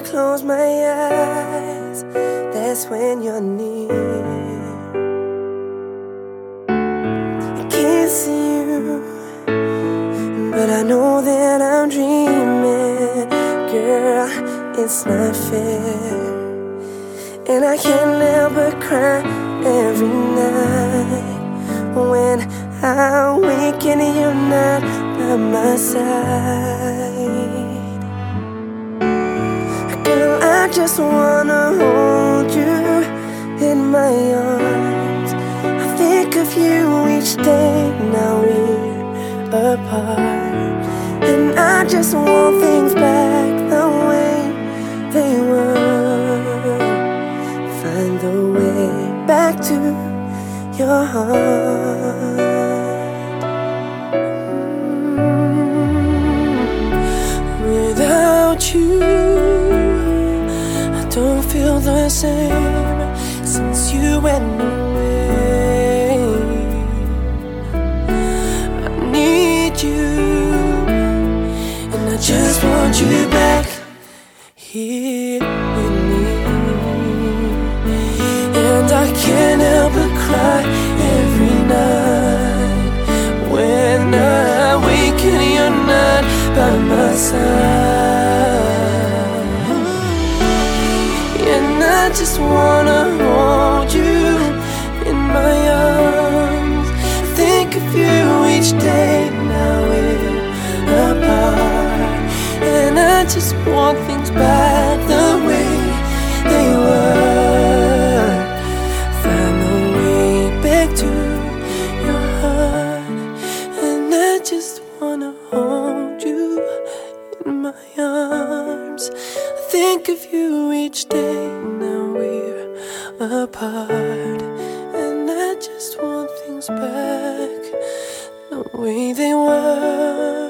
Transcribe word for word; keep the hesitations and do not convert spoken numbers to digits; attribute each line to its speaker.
Speaker 1: close my eyes, that's when you're near. I can't see you, but I know that I'm dreaming. Girl, it's not fair, and I can't help but cry every night when I wake and you're not by my side. Girl, I just wanna hold you in my arms. I think of you each day, now we're apart, and I just want things back the way they were. Find the way back to your heart. Without you, I don't feel the same since you went away. I need you, and I just want you back here with me. And I can't help but cry every night when I wake and you're not by my side. And I just wanna hold you in my arms. Think of you each day, now we're apart, and I just want things back the way they were. Find a way back to your heart, and I just wanna hold you in my arms. I think of you each day, now we're apart, and I just want things back the way they were.